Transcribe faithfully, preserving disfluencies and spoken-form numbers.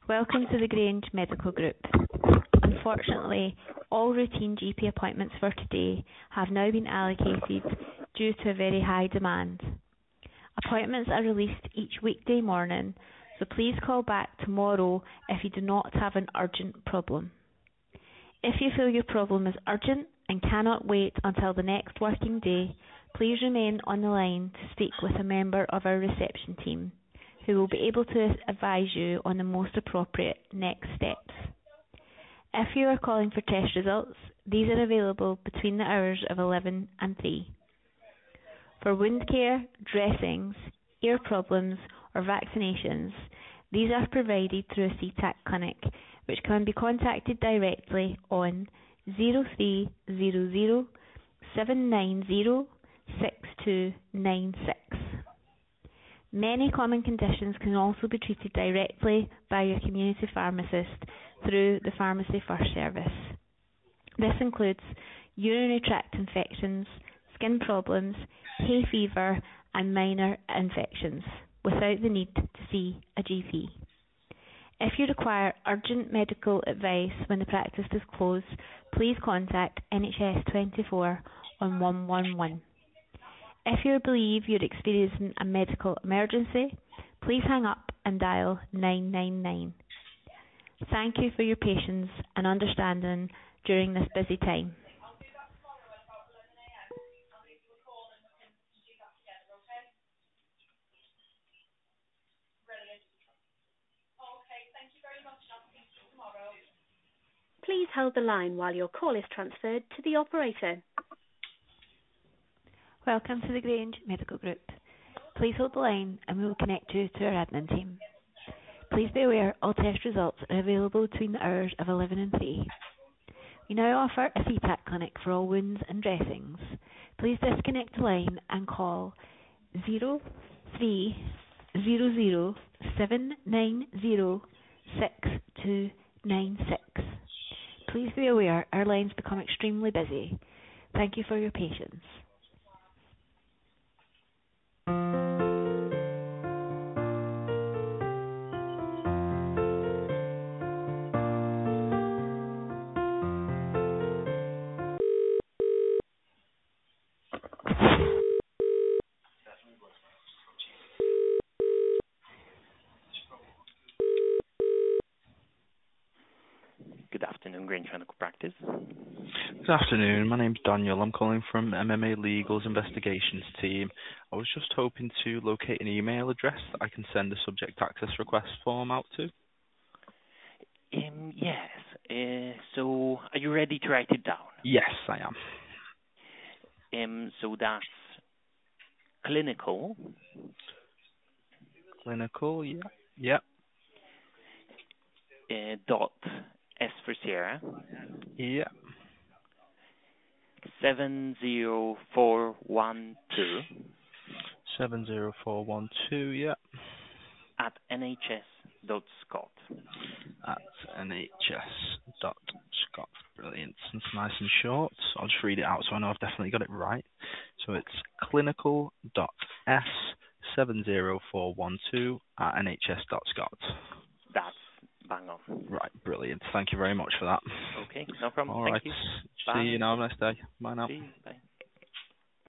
Welcome to the Grange Medical Group. Unfortunately, all routine G P appointments for today have now been allocated due to a very high demand. Appointments are released each weekday morning, so please call back tomorrow if you do not have an urgent problem. If you feel your problem is urgent and cannot wait until the next working day, please remain on the line to speak with a member of our reception team, who will be able to advise you on the most appropriate next steps. If you are calling for test results, these are available between the hours of eleven and three. For wound care, dressings, ear problems or vaccinations, these are provided through a C TAC clinic, which can be contacted directly on zero three zero zero seven nine zero six two nine six. Many common conditions can also be treated directly by your community pharmacist through the Pharmacy First service. This includes urinary tract infections, skin problems, hay fever and minor infections without the need to see a G P. If you require urgent medical advice when the practice is closed, please contact N H S twenty-four on one one one. If you believe you're experiencing a medical emergency, please hang up and dial nine nine nine. Thank you for your patience and understanding during this busy time. Please hold the line while your call is transferred to the operator. Welcome to the Grange Medical Group. Please hold the line and we will connect you to our admin team. Please be aware all test results are available between the hours of eleven and three. We now offer a C TAC clinic for all wounds and dressings. Please disconnect the line and call zero three zero zero seven nine zero six two nine six. Please be aware our lines become extremely busy. Thank you for your patience. Good afternoon, Grange Medical Practice. Good afternoon. My name's Daniel. I'm calling from M M A Legal's investigations team. I was just hoping to locate an email address that I can send a subject access request form out to. Um, yes. Uh, so, are you ready to write it down? Yes, I am. Um, so that's clinical. Clinical, yeah. Yep. Uh, dot S for Sierra. Yeah. Seven zero four one two. Seven zero four one two. Yeah. At N H S dot Scot. At N H S dot Scot. Brilliant. It's nice and short. I'll just read it out so I know I've definitely got it right. So it's clinical dot S seven zero four one two at N H S dot Scot. That's bang on. Right, brilliant. Thank you very much for that. Okay, no problem. All Thank right. you. See Bye. you now. Have a nice day. Bye now. See you. Bye.